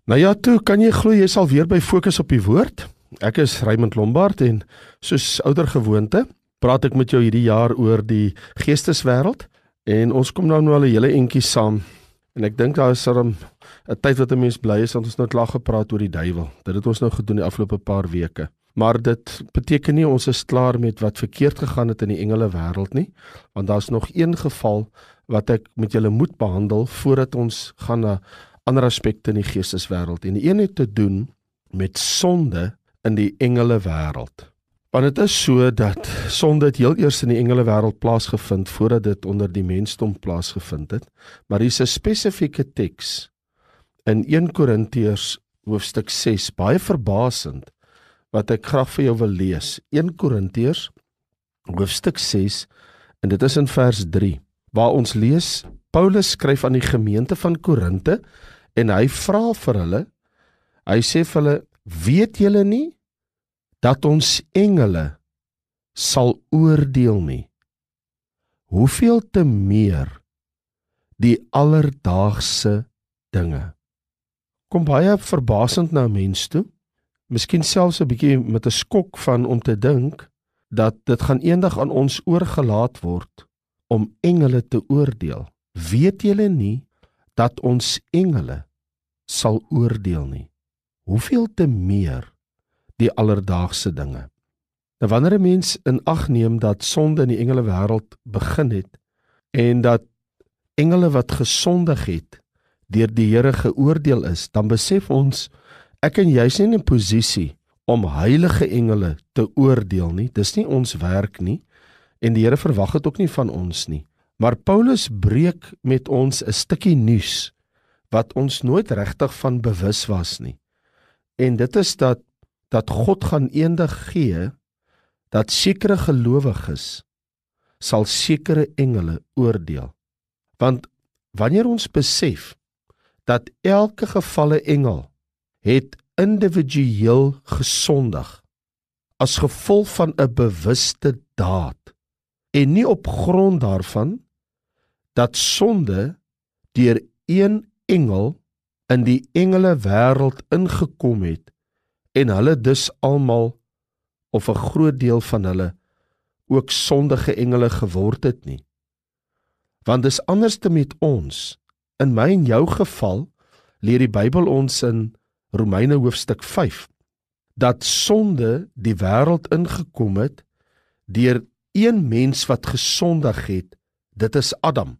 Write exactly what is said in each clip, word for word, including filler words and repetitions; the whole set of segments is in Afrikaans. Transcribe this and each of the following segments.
Nou ja, toe kan jy glo jy sal weer by Fokus op die Woord. Ek is Raymond Lombard en soos ouer gewoonte praat ek met jou hierdie jaar oor die geesteswêreld en ons kom nou nou al 'n hele entjie saam. En ek dink daar is 'n tyd wat 'n mens bly is want ons nou klaar gepraat oor die duiwel. Dit het ons nou gedoen die afgelope paar weke. Maar dit beteken nie ons is klaar met wat verkeerd gegaan het in die engele wêreld nie, want daar's nog een geval wat ek met julle moet behandel voordat ons gaan na ander aspekte in die geesteswêreld. En die een het te doen met sonde in die engele wêreld. Want dit is so dat sonde het heel eers in die engele wêreld plaasgevind voordat dit onder die mensdom plaasgevind het. Maar hier is 'n spesifieke teks in Eerste Korintiërs hoofstuk ses, baie verbasend, wat ek graag vir jou wil lees. Eerste Korintiërs hoofstuk ses, en dit is in vers drie, waar ons lees, Paulus skryf aan die gemeente van Korinte, en hy vra vir hulle, hy sê vir hulle, weet julle nie, dat ons engele sal oordeel nie? Hoeveel te meer die alledaagse dinge? Kom baie verbasend na 'n mens toe, miskien selfs 'n bietjie met 'n skok van om te dink, dat dit gaan eendag aan ons oorgelaat word, om engele te oordeel. Weet julle nie, dat ons engele sal oordeel nie? Hoeveel te meer die alledaagse dinge? Nou wanneer 'n mens in ag neem dat sonde in die engele wêreld begin het, en dat engele wat gesondig het, deur die Here geoordeel is, dan besef ons, ek en jy is nie in 'n posisie om heilige engele te oordeel nie. Dis nie ons werk nie, en die Here verwag dit ook nie van ons nie. Maar Paulus breek met ons 'n stukkie nuus, wat ons nooit regtig van bewus was nie. En dit is dat, dat God gaan eendag gee, dat sekere gelowiges sal sekere engele oordeel. Want wanneer ons besef, dat elke gevalle engel het individueel gesondig, as gevolg van 'n bewuste daad, en nie op grond daarvan, dat sonde deur een engel in die engele wêreld ingekom het, en hulle dus almal, of 'n groot deel van hulle, ook sondige engele geword het nie. Want dis anders te met ons. In my en jou geval, leer die Bybel ons in Romeine hoofstuk vyf, dat sonde die wêreld ingekom het, deur een mens wat gesondig het, dit is Adam.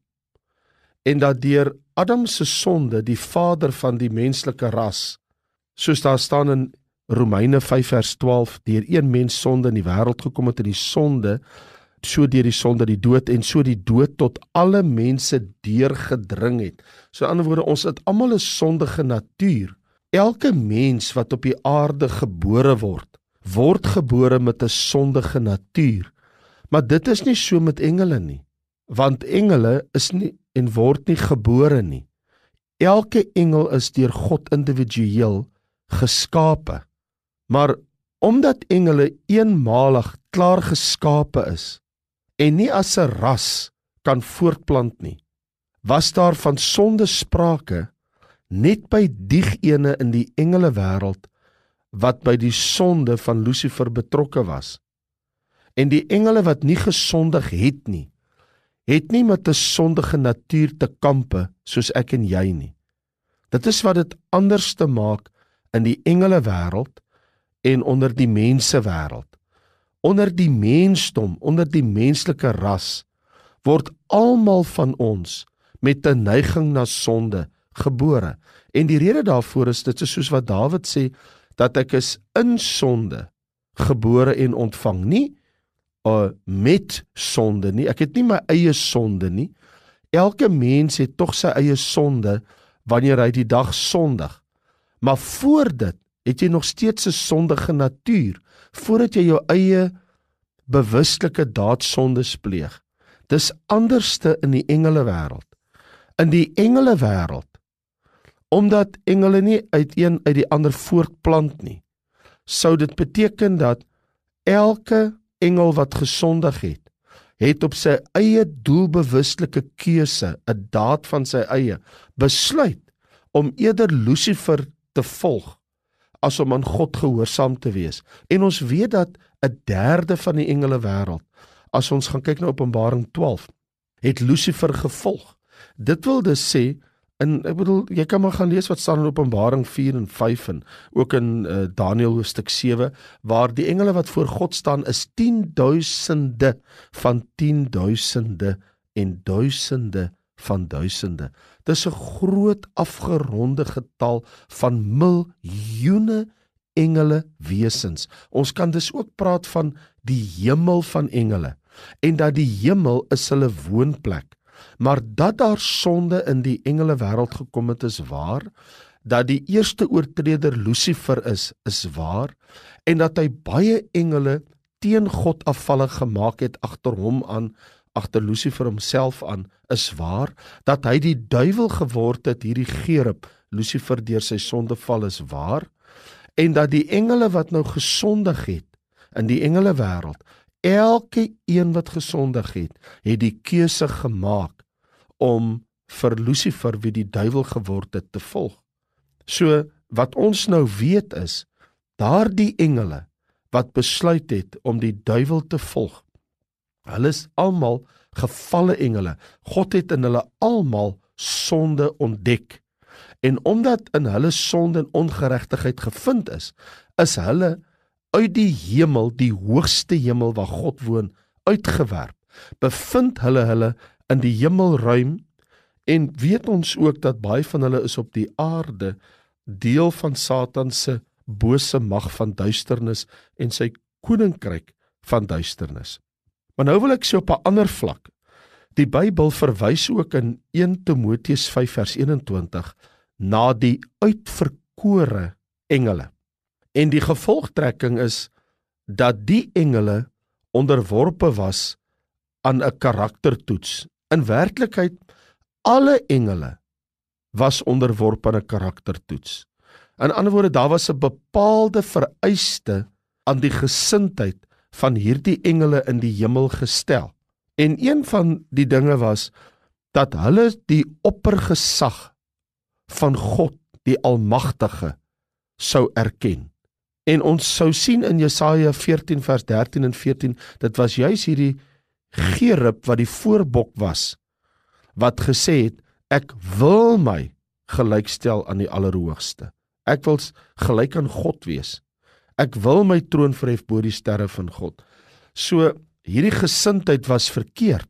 En dat deur Adam se sonde, die vader van die menslike ras, soos daar staan in Romeine vyf vers twaalf, deur een mens sonde in die wêreld gekom het, en die sonde, so deur die sonde die dood, en so die dood tot alle mense deurgedring het. So in ander woorde, ons het almal 'n sondige natuur. Elke mens wat op die aarde gebore word, word gebore met 'n sondige natuur. Maar dit is nie so met engele nie, want engele is nie en word nie gebore nie. Elke engel is deur God individueel geskape. Maar omdat engele eenmalig klaar geskape is, en nie as 'n ras kan voortplant nie, was daar van sonde sprake net by diegene in die engele wêreld wat by die sonde van Lucifer betrokke was. En die engele wat nie gesondig het nie, het nie met 'n sondige natuur te kampe soos ek en jy nie. Dit is wat dit anders te maak in die engele wêreld en onder die mense wêreld. Onder die mensdom, onder die menslike ras, word almal van ons met 'n neiging na sonde gebore. En die rede daarvoor is dit is soos wat Dawid sê, dat ek is in sonde gebore en ontvang, nie uh, met sonde nie. Ek het nie my eie sonde nie. Elke mens het tog sy eie sonde wanneer hy die dag sondig. Maar voor dit het jy nog steeds 'n sondige natuur, voordat jy jou eie bewustelike daadsondes pleeg. Dis anderste in die engele wêreld. In die engele wêreld, omdat engele nie uit een uit die ander voortplant nie, sou dit beteken dat elke engel wat gesondig het, het op sy eie doelbewustelike keuse, 'n daad van sy eie, besluit om eerder Lucifer te volg, as om aan God gehoorsaam te wees. En ons weet dat 'n derde van die engele wêreld, as ons gaan kyk na Openbaring twaalf, het Lucifer gevolg. Dit wil dus sê, en ek bedoel, jy kan maar gaan lees wat staan in Openbaring vier en vyf en ook in uh, Daniël hoofstuk sewe, waar die engele wat voor God staan is tienduisende van tienduisende en duisende van duisende. Dis 'n groot afgeronde getal van miljoene engele wesens. Ons kan dus ook praat van die hemel van engele, en dat die hemel is hulle woonplek. Maar dat daar sonde in die engele wêreld gekom het is waar, dat die eerste oortreder Lucifer is, is waar, en dat hy baie engele teen God afvallig gemaak het agter hom aan, agter Lucifer homself aan, is waar, dat hy die duiwel geword het, hierdie Gerub, Lucifer deur sy sondeval is waar, en dat die engele wat nou gesondig het, in die engele wêreld, elke een wat gesondig het, het die keuse gemaak om vir Lucifer, wie die duiwel geword het, te volg. So, wat ons nou weet is, daardie engele wat besluit het om die duiwel te volg, hulle is almal gevalle engele. God het in hulle almal sonde ontdek. En omdat in hulle sonde en ongeregtigheid gevind is, is hulle uit die hemel, die hoogste hemel waar God woon, uitgewerp. Bevind hulle hulle in die hemelruim, en weet ons ook dat baie van hulle is op die aarde deel van Satan se bose mag van duisternis en sy koninkryk van duisternis. Maar nou wil ek sê op 'n ander vlak. Die Bybel verwys ook in eerste Timoteus vyf vers eenentwintig na die uitverkore engele. En die gevolgtrekking is dat die engele onderworpe was aan 'n karaktertoets. In werklikheid, alle engele was onderworpe aan 'n karaktertoets. In ander woorde, daar was 'n bepaalde vereiste aan die gesindheid van hierdie engele in die hemel gestel. En een van die dinge was, dat hulle die oppergesag van God, die Almagtige, sou erken. En ons sou sien in Jesaja veertien vers dertien en veertien, dit was juis hierdie Gerub wat die voorbok was, wat gesê het, ek wil my gelykstel aan die Allerhoogste. Ek wil gelyk aan God wees. Ek wil my troon verhef bo die sterre van God. So, hierdie gesindheid was verkeerd,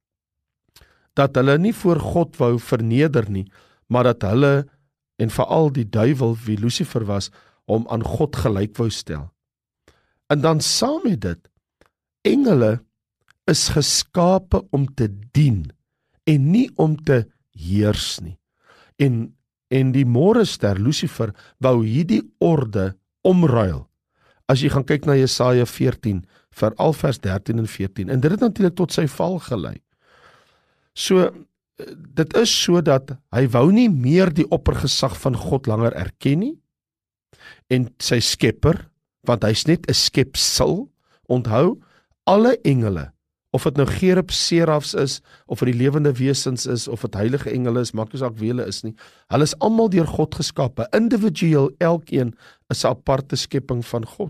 dat hulle nie voor God wou verneder nie, maar dat hulle, en veral die duiwel, wie Lucifer was, om aan God gelyk wou stel. En dan saam met dit, engele is geskape om te dien, en nie om te heers nie. En, en die môrester, Lucifer, wou hierdie orde omruil. As jy gaan kyk na Jesaja veertien, veral vers dertien en veertien, en dit het natuurlik tot sy val gelei. So, dit is so dat hy wou nie meer die oppergesag van God langer erken nie, en sy skepper, want hy's net 'n skepsel, onthou, alle engele, of dit nou Gerub, serafs is, of dit die lewende wesens is, of dit heilige engele is, maak nie saak wie hulle is nie, hulle is almal deur God geskape, individueel, elkeen is 'n aparte skepping van God.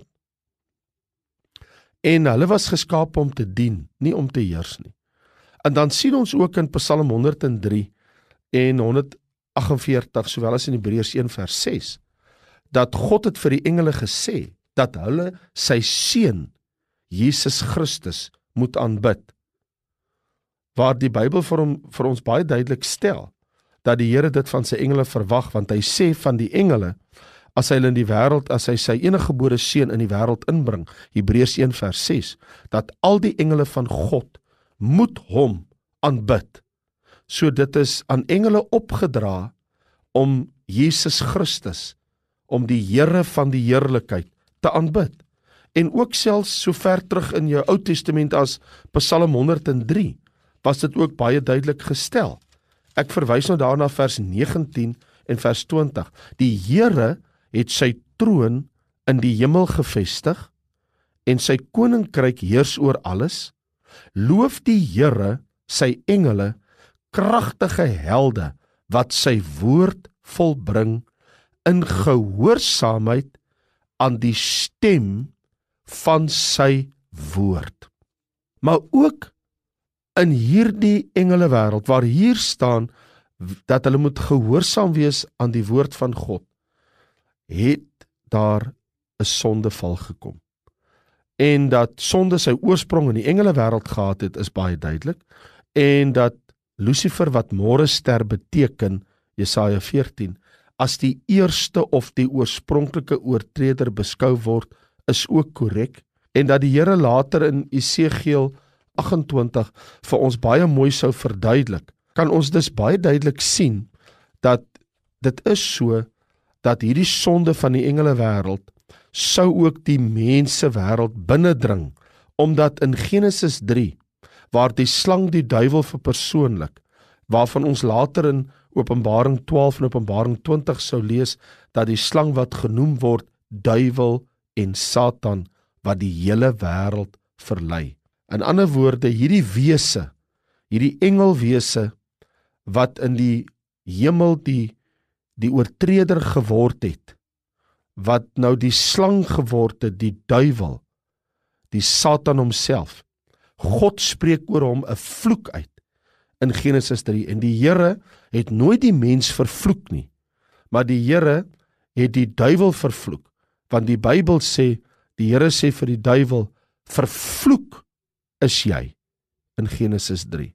En hulle was geskape om te dien, nie om te heers nie. En dan sien ons ook in Psalm honderd en drie en honderd agt en veertig, sowel as in Hebreërs een vers ses, dat God het vir die engele gesê, dat hulle sy seun, Jesus Christus, moet aanbid. Waar die Bybel vir, hom, vir ons baie duidelik stel, dat die Here dit van sy engele verwag, want hy sê van die engele, as hy in die wêreld, as hy sy eniggebore seun in die wêreld inbring, Hebreërs een vers ses, dat al die engele van God moet hom aanbid. So dit is aan engele opgedra om Jesus Christus, om die Here van die heerlikheid te aanbid. En ook selfs so ver terug in jou Ou Testament as Psalm honderd en drie, was dit ook baie duidelik gestel. Ek verwys nou daarna vers negentien en vers twintig. Die Here het sy troon in die hemel gevestig, en sy koninkryk heers oor alles. Loof die Here sy engele, kragtige helde, wat sy woord volbring in gehoorsaamheid aan die stem van sy woord. Maar ook in hierdie engele wêreld waar hier staan dat hulle moet gehoorsaam wees aan die woord van God, het daar 'n sondeval gekom. En dat sonde sy oorsprong in die engele wêreld gehad het, is baie duidelik, en dat Lucifer, wat môrester beteken, Jesaja veertien, as die eerste of die oorspronklike oortreder beskou word, is ook korrek, en dat die Here later in Esegiel agt-en-twintig vir ons baie mooi sou verduidelik, kan ons dus baie duidelik sien, dat dit is so, dat hierdie sonde van die engele wêreld, sou ook die mense wêreld binnendring, omdat in Genesis drie, waar die slang die duiwel verpersoonlik, waarvan ons later in Openbaring twaalf en Openbaring twintig sou lees, dat die slang wat genoem word, duiwel en Satan, wat die hele wêreld verlei. In ander woorde, hierdie wese, hierdie engelwese, wat in die hemel die, die oortreder geword het, wat nou die slang geword het, die duiwel, die Satan homself. God spreek oor hom 'n vloek uit in Genesis drie, en die Here het nooit die mens vervloek nie, maar die Here het die duiwel vervloek, want die Bybel sê, die Here sê vir die duiwel, vervloek is jy, in Genesis drie.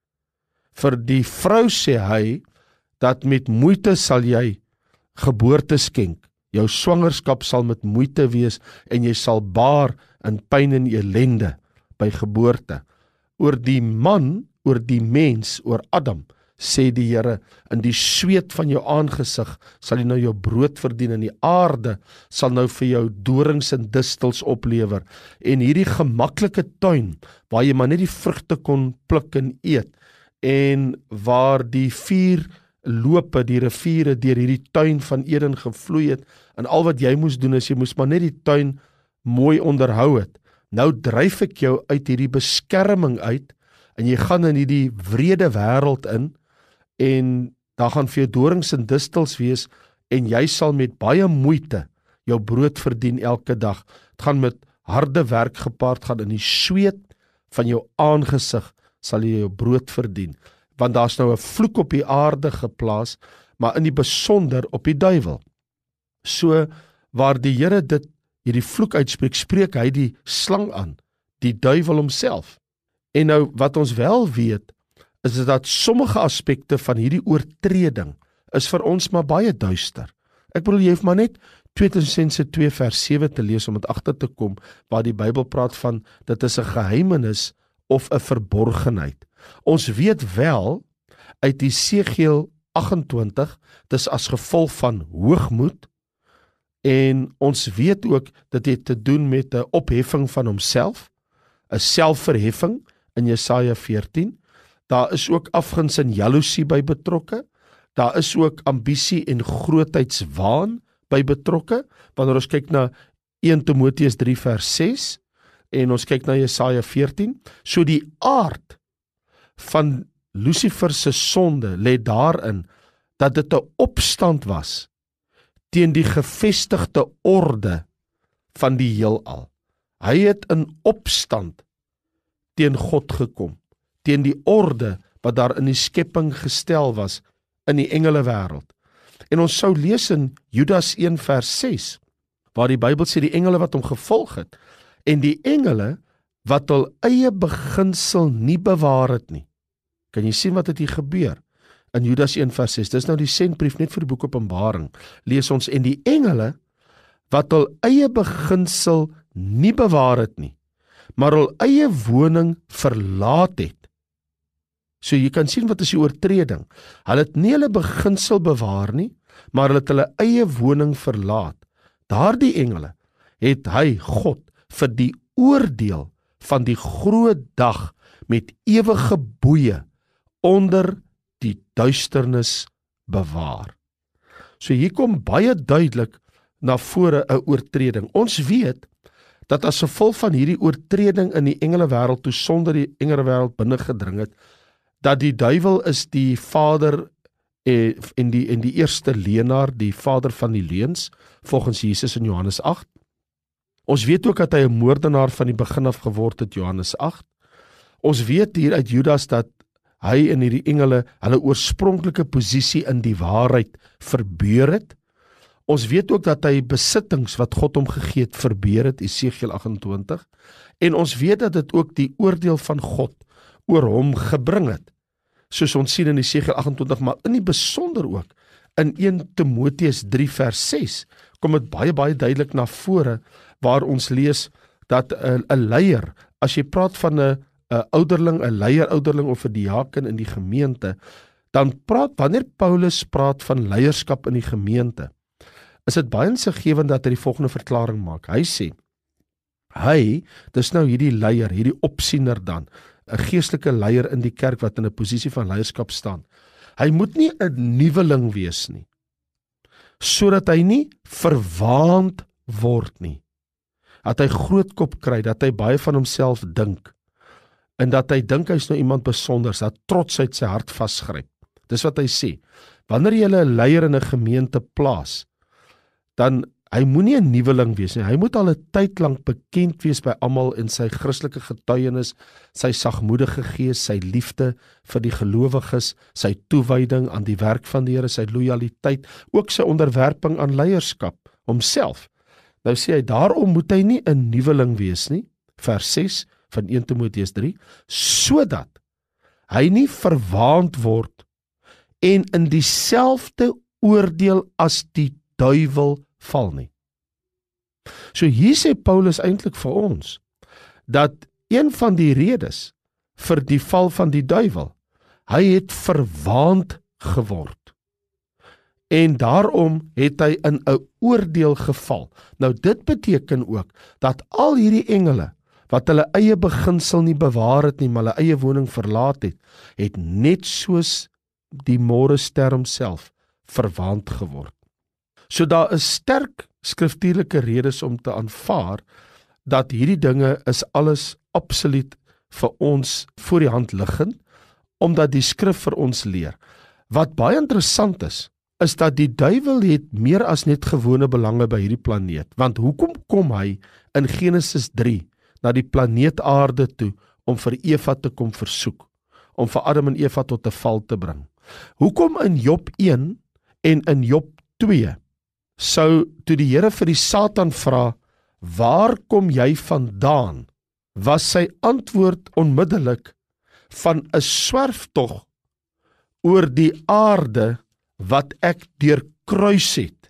Vir die vrou sê hy, dat met moeite sal jy geboorte skenk, jou swangerskap sal met moeite wees, en jy sal baar in pyn en ellende by geboorte. Oor die man, oor die mens, oor Adam, sê die Here, in die sweet van jou aangesig sal jy nou jou brood verdien, en die aarde sal nou vir jou dorings en distels oplewer, en hierdie gemaklike tuin, waar jy maar net die vrugte kon pluk en eet, en waar die vier lope, die riviere deur hierdie tuin van Eden gevloei het, en al wat jy moes doen is, jy moes maar net die tuin mooi onderhou het. Nou dryf ek jou uit hierdie beskerming uit, en jy gaan in hierdie wrede wêreld in, en daar gaan vir jou dorings en distels wees, en jy sal met baie moeite jou brood verdien elke dag. Het gaan met harde werk gepaard gaan, in die sweet van jou aangesig sal jy jou brood verdien, want daar's nou 'n vloek op die aarde geplaas, maar in die besonder op die duiwel. So, waar die Here dit, hierdie vloek uitspreek, spreek hy die slang aan, die duiwel homself. En nou, wat ons wel weet, is dat sommige aspekte van hierdie oortreding, is vir ons maar baie duister. Ek bedoel, jy hoef maar net twee Tessalonisense twee vers sewe te lees, om dit agter te kom, waar die Bybel praat van, dit is 'n geheimenis, of 'n verborgenheid. Ons weet wel, uit Esegiel agt-en-twintig, dis as gevolg van hoogmoed, en ons weet ook, dit het te doen met 'n opheffing van homself, 'n selfverheffing, in Jesaja veertien, daar is ook afguns en jaloesie by betrokke, daar is ook ambisie en grootheidswaan by betrokke, wanneer ons kyk na eerste Timoteus drie vers ses, en ons kyk na Jesaja veertien, so die aard van Lucifer se sonde lê daarin, dat dit 'n opstand was, teen die gevestigde orde van die heelal. Hy het in opstand teen God gekom, teen die orde wat daar in die skepping gestel was, in die engele wêreld. En ons sou lees in Judas een vers ses, waar die Bybel sê die engele wat hom gevolg het, en die engele wat hul eie beginsel nie bewaar het nie. Kan jy sien wat het hier gebeur? In Judas een vers ses, dis nou die sendbrief net vir die boek Openbaring, lees ons, en die engele wat hul eie beginsel nie bewaar het nie, maar hul eie woning verlaat het. So jy kan sien wat is die oortreding. Hulle het nie hulle beginsel bewaar nie, maar hulle het hulle eie woning verlaat. Daardie engele het hy, God, vir die oordeel van die groot dag met ewige boeye onder die duisternis bewaar. So hier kom baie duidelik na vore 'n oortreding. Ons weet dat as gevolg van hierdie oortreding in die engele wêreld, toe sonde die engele wêreld binne gedring het, dat die duiwel is die vader en, en, die, en die eerste leenaar, die vader van die leuns, volgens Jesus in Johannes agt. Ons weet ook dat hy 'n moordenaar van die begin af geword het, Johannes agt. Ons weet hier uit Judas dat hy en hierdie engele hulle oorspronklike posisie in die waarheid verbeur het. Ons weet ook dat hy besittings wat God hom gegee het verbeur het, Esegiel agt-en-twintig. En ons weet dat dit ook die oordeel van God oor hom gebring het, soos ons sien in Esegiel agt-en-twintig, maar in die besonder ook in eerste Timoteus drie vers ses kom dit baie baie duidelik na vore, waar ons lees dat 'n 'n leier, as jy praat van 'n 'n ouderling, 'n leier ouderling of 'n diaken in die gemeente, dan praat wanneer Paulus praat van leierskap in die gemeente, is dit baie insiggewend dat hy die volgende verklaring maak. Hy sê, hy, dis nou hierdie leier, hierdie opsiener dan, 'n geestelike leier in die kerk wat in 'n posisie van leierskap staan. Hy moet nie 'n nuweling wees nie, sodat hy nie verwaand word nie. Dat hy groot kop kry, dat hy baie van homself dink, en dat hy dink hy is nou iemand besonders, dat trotsheid sy hart vasgryp. Dis wat hy sê. Wanneer jy 'n leier in 'n gemeente plaas, dan hy moenie 'n nuweling wees nie. Hy moet al 'n tyd lank bekend wees by almal in sy Christelike getuienis, sy sagmoedige gees, sy liefde vir die gelowiges, sy toewyding aan die werk van die Here, sy lojaliteit, ook sy onderwerping aan leierskap, homself. Nou sê hy, daarom moet hy nie 'n nuweling wees nie, vers ses van eerste Timoteus drie, sodat hy nie verwaand word en in dieselfde oordeel as die duiwel val nie. So hier sê Paulus eintlik vir ons, dat een van die redes vir die val van die duiwel, hy het verwaand geword. En daarom het hy in 'n oordeel geval. Nou dit beteken ook, dat al hierdie engele, wat hulle eie beginsel nie bewaar het nie, maar hulle eie woning verlaat het, het net soos die môrester homself verwaand geword. So daar is sterk skriftuurlike redes om te aanvaar, dat hierdie dinge is alles absoluut vir ons voor die hand liggend, omdat die skrif vir ons leer. Wat baie interessant is, is dat die duiwel het meer as net gewone belange by hierdie planeet. Want hoekom kom hy in Genesis drie na die planeet aarde toe om vir Eva te kom versoek, om vir Adam en Eva tot 'n val te bring? Hoekom in Job een en in Job twee sou toe die Here vir die Satan vra, waar kom jy vandaan? Was sy antwoord onmiddellik van 'n swerftog oor die aarde wat ek deurkruis het.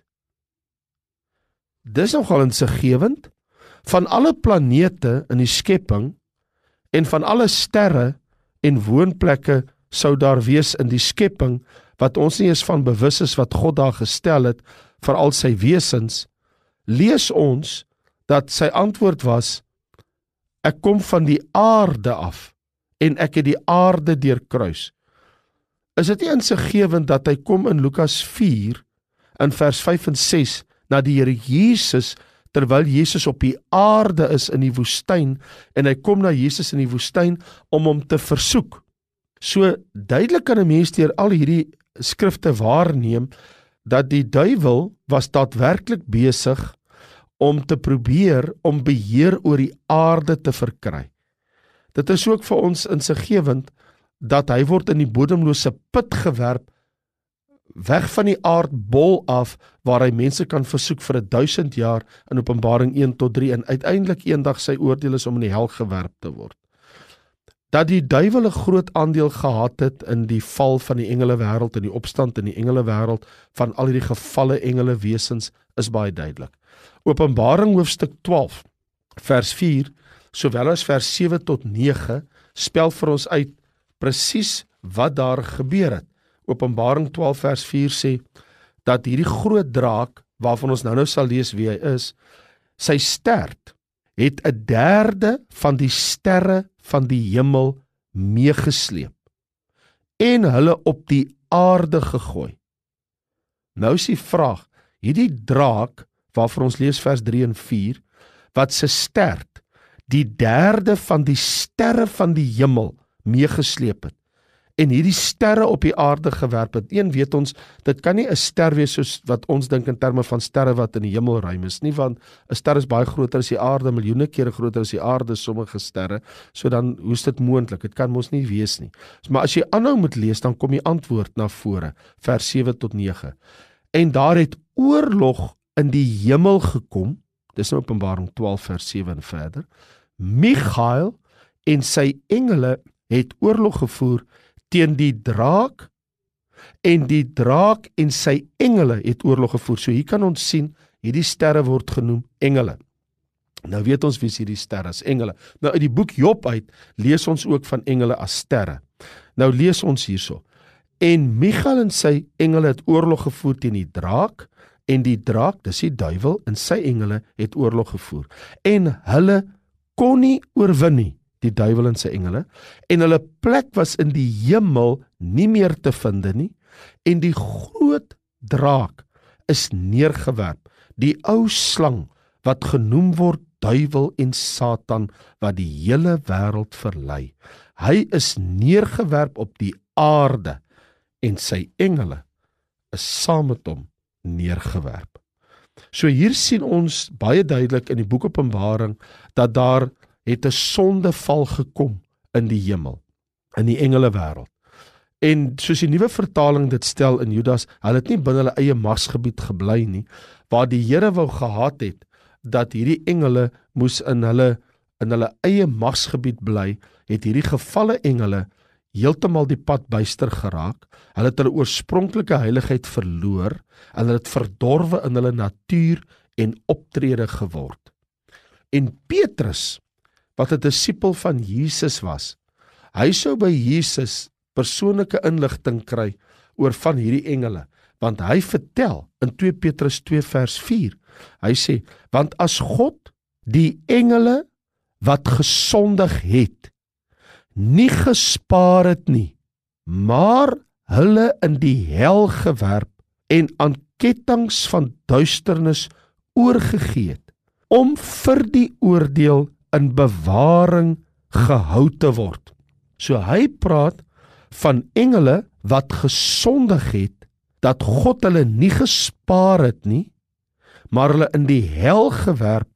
Dis nogal insiggewend. Van alle planete in die skepping en van alle sterre en woonplekke sou daar wees in die skepping wat ons nie eens van bewus is wat God daar gestel het vir al sy wesens, lees ons dat sy antwoord was, ek kom van die aarde af en ek het die aarde deurkruis. Is dit nie insiggewend dat hy kom in Lukas vier in vers vyf en ses na die Here Jesus, terwyl Jesus op die aarde is in die woestyn, en hy kom na Jesus in die woestyn om hom te versoek. So duidelik kan 'n mens deur al hierdie skrifte waarneem dat die duiwel was daadwerklik besig om te probeer om beheer oor die aarde te verkry. Dit is ook vir ons insiggewend dat hy word in die bodemlose put gewerp, weg van die aardbol af, waar hy mense kan versoek vir een duisend jaar in Openbaring een tot drie, en uiteindelik eendag sy oordeel is om in die hel gewerp te word. Dat die duiwel 'n groot aandeel gehad het in die val van die engele wêreld en die opstand in die engele wêreld van al die gevalle engele wesens is baie duidelik. Openbaring hoofstuk twaalf vers vier sowel as vers sewe tot nege spel vir ons uit presies wat daar gebeur het. Openbaring twaalf vers vier sê dat hierdie groot draak, waarvan ons nou nou sal lees wie hy is, sy stert het 'n derde van die sterre van die hemel meegesleep en hulle op die aarde gegooi. Nou is die vraag, hierdie draak, waarvan ons lees vers drie en vier, wat sy stert die derde van die sterre van die hemel meegesleep het en hierdie sterre op die aarde gewerp het. Een weet ons, dit kan nie 'n ster wees soos wat ons dink in terme van sterre wat in die hemelruim is nie, want 'n ster is baie groter as die aarde, miljoene kere groter as die aarde, sommige sterre, so dan hoe's dit moontlik? Dit kan mos nie wees nie. Maar as jy aanhou moet lees, dan kom die antwoord na vore, vers sewe tot nege. En daar het oorlog in die hemel gekom, dis nou Openbaring twaalf vers sewe en verder. Michael en sy engele het oorlog gevoer teen die draak, en die draak en sy engele het oorlog gevoer. So hier kan ons sien, hierdie sterre word genoem engele. Nou weet ons wie is hierdie sterre as engele. Nou uit die boek Job uit lees ons ook van engele as sterre. Nou lees ons hierso. En Michael en sy engele het oorlog gevoer teen die draak, en die draak, dis die duiwel, en sy engele het oorlog gevoer. En hulle kon nie oorwin nie, die duiwel en sy engele, en hulle plek was in die hemel nie meer te vind nie, en die groot draak is neergewerp, die ou slang wat genoem word duiwel en Satan, wat die hele wêreld verlei. Hy is neergewerp op die aarde, en sy engele is saam met hom neergewerp. So hier sien ons baie duidelik in die boek Openbaring dat daar het 'n sondeval gekom in die hemel, in die engele wêreld. En soos die nuwe vertaling dit stel in Judas, hulle het nie binne hulle eie magsgebied gebly nie, waar die Here wou gehad het dat hierdie engele moes in hulle in hulle eie magsgebied bly, het hierdie gevalle engele heeltemal die pad byster geraak. Hulle het hulle oorspronklike heiligheid verloor, en hulle het verdorwe in hulle natuur en optrede geword. En Petrus, wat 'n disipel van Jesus was, hy sou by Jesus persoonlike inligting kry oor van hierdie engele, want hy vertel in twee Petrus twee vers vier, hy sê, want as God die engele wat gesondig het, nie gespaar het nie, maar hulle in die hel gewerp en aan kettinge van duisternis oorgegee het, om vir die oordeel in bewaring gehou te word. So hy praat van engele wat gesondig het, dat God hulle nie gespaar het nie, maar hulle in die hel gewerp,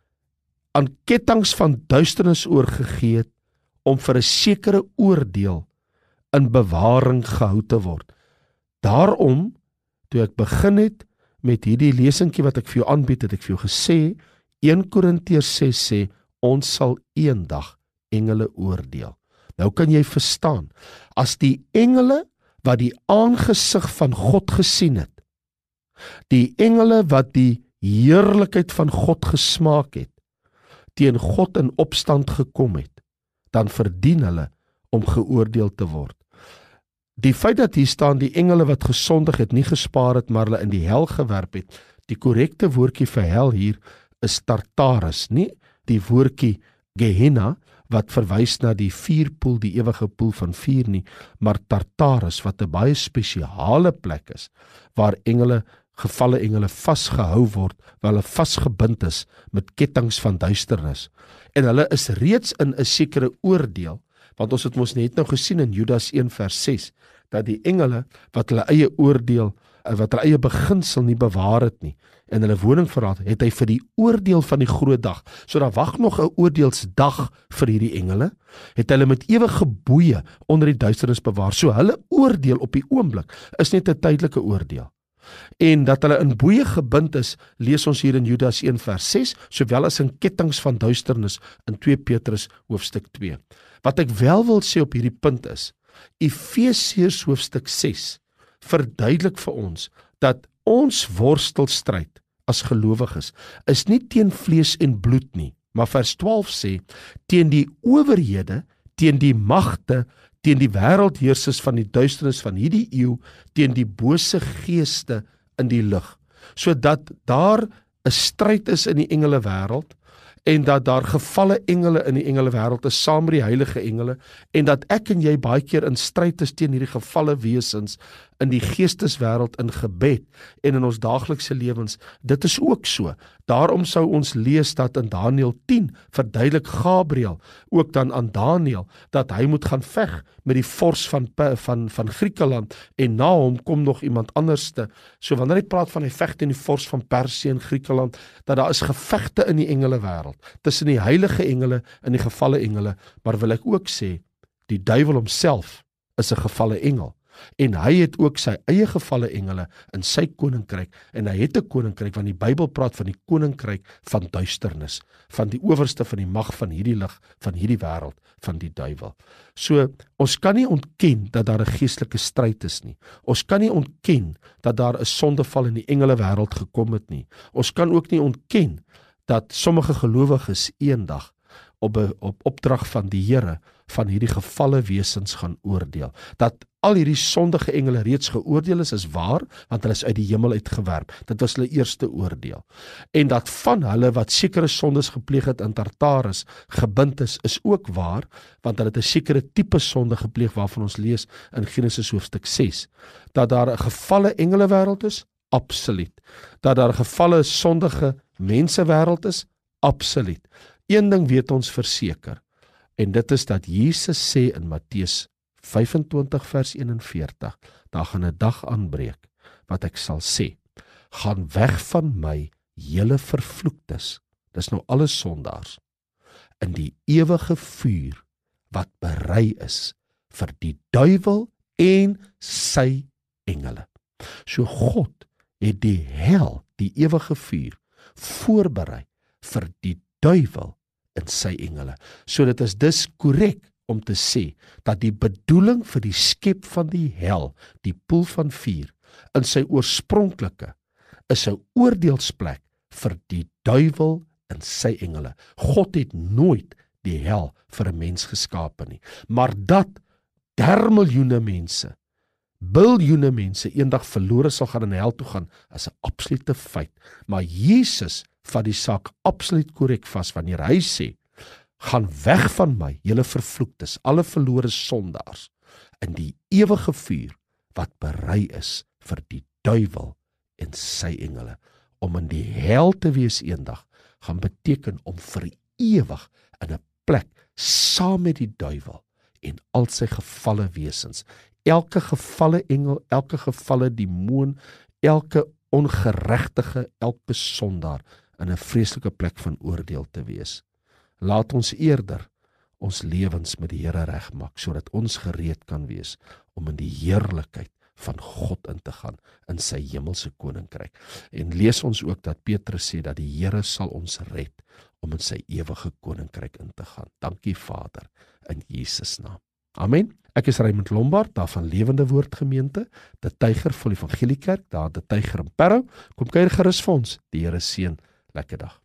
aan kettinge van duisternis oorgegee het, om vir 'n sekere oordeel in bewaring gehou te word. Daarom, toe ek begin het met hierdie lesingkie wat ek vir jou aanbied, het ek vir jou gesê, een Korintiërs ses sê, ons sal eendag engele oordeel. Nou kan jy verstaan, as die engele wat die aangesig van God gesien het, die engele wat die heerlikheid van God gesmaak het, teen God in opstand gekom het, dan verdien hulle om geoordeel te word. Die feit dat hier staan, die engele wat gesondig het, nie gespaar het, maar hulle in die hel gewerp het, die korrekte woordjie vir hel hier is Tartarus, nie die woordjie Gehenna, wat verwys na die vuurpoel, die ewige poel van vuur nie, maar Tartarus, wat 'n baie spesiale plek is, waar engele, gevalle engele vasgehou word, waar hulle vasgebind is met kettinge van duisternis. En hulle is reeds in 'n sekere oordeel, want ons het mos net nou gesien in Judas een vers ses, dat die engele wat hulle eie oordeel, wat hulle eie beginsel nie bewaar het nie, en hulle woning verraad, het hy vir die oordeel van die groot dag, so daar wag nog 'n oordeelsdag vir hierdie engele, het hulle met ewige boeye onder die duisternis bewaar. So hulle oordeel op die oomblik is net 'n tydelike oordeel. En dat hulle in boeye gebind is, lees ons hier in Judas een vers ses, sowel as in kettinge van duisternis in twee Petrus hoofstuk twee. Wat ek wel wil sê op hierdie punt is, Efesiërs hoofstuk ses verduidelik vir ons dat ons worstelstryd as gelowiges is nie teen vlees en bloed nie, maar vers twaalf sê, teen die owerhede, teen die magte, teen die wêreldheersers van die duisternis van hierdie eeu, teen die bose geeste in die lig, sodat daar 'n stryd is in die engele wêreld, en dat daar gevalle engele in die engele wêreld is, saam met die heilige engele, en dat ek en jy baie keer in stryd is teen hierdie gevalle wesens in die geesteswêreld in gebed en in ons daaglikse lewens, dit is ook so. Daarom sou ons lees dat in Daniël tien verduidelik Gabriël ook dan aan Daniël dat hy moet gaan veg met die vors van van van Griekeland en na hom kom nog iemand anderste. So wanneer hy praat van hy veg teen die vors van Persië en Griekeland, dat daar is gevegte in die engele wêreld tussen die heilige engele en die gevalle engele, maar wil ek ook sê die duiwel homself is 'n gevalle engel. En hy het ook sy eie gevalle engele in sy koninkryk, en hy het 'n koninkryk, want die Bybel praat van die koninkryk van duisternis, van die owerste van die mag van hierdie lig, van hierdie wêreld, van die duiwel. So, ons kan nie ontken dat daar 'n geestelike stryd is nie. Ons kan nie ontken dat daar 'n sondeval in die engele wêreld gekom het nie. Ons kan ook nie ontken dat sommige gelowiges eendag op 'n op opdrag van die Here van hierdie gevalle wesens gaan oordeel. Dat al hierdie sondige engele reeds geoordeel is, is waar, want hulle is uit die hemel uitgewerp. Dit was hulle eerste oordeel. En dat van hulle wat sekere sondes gepleeg het in Tartarus gebind is, is ook waar, want hulle het 'n sekere tipe sonde gepleeg waarvan ons lees in Genesis hoofstuk ses. Dat daar 'n gevalle engele wêreld is, absoluut. Dat daar 'n gevalle sondige mense wêreld is, absoluut. Een ding weet ons verseker, en dit is dat Jesus sê in Matteus vyf-en-twintig vers een-en-veertig, daar gaan 'n dag aanbreek, wat ek sal sê, gaan weg van my, julle vervloektes, dis nou alle sondaars, in die ewige vuur, wat berei is, vir die duiwel en sy engele. So God het die hel, die ewige vuur, voorberei, vir die duiwel en sy engele. So dit is dus korrek om te sê, dat die bedoeling vir die skep van die hel, die poel van vuur, in sy oorspronklike, is 'n oordeelsplek vir die duiwel en sy engele. God het nooit die hel vir 'n mens geskape nie, maar dat dermiljoene mense, biljoene mense eendag verlore sal gaan in hel toe gaan, is 'n absolute feit. Maar Jesus vat die saak absoluut korrek vas wanneer hy sê, gaan weg van my, julle vervloektes, alle verlore sondaars, in die ewige vuur, wat berei is vir die duiwel en sy engele. Om in die hel te wees eendag, gaan beteken om vir ewig in 'n plek, saam met die duiwel, en al sy gevalle wesens, elke gevalle engel, elke gevalle demoon, elke ongeregtige, elke sondaar, in 'n vreeslike plek van oordeel te wees. Laat ons eerder ons lewens met die Here regmaak, sodat ons gereed kan wees om in die heerlikheid van God in te gaan, in sy hemelse koninkryk. En lees ons ook dat Petrus sê dat die Here sal ons red om in sy ewige koninkryk in te gaan. Dankie Vader, in Jesus naam. Amen. Ek is Raymond Lombard, daar van Lewende Woord Gemeente, De Tyger van die Evangeliekerk, daar De Tyger in Parow. Kom kuier gerus vir ons. Die Here seën. Lekker dag.